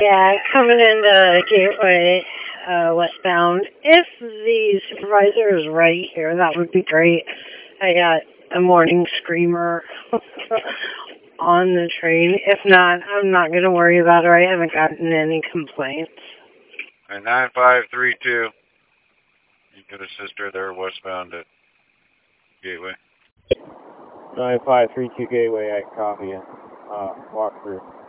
Yeah, coming into Gateway westbound. If the supervisor is right here, that would be great. I got a morning screamer on the train. If not, I'm not going to worry about her. I haven't gotten any complaints. And 9532. You could assist her there westbound at Gateway. 9532 Gateway, I copy you. Walk through.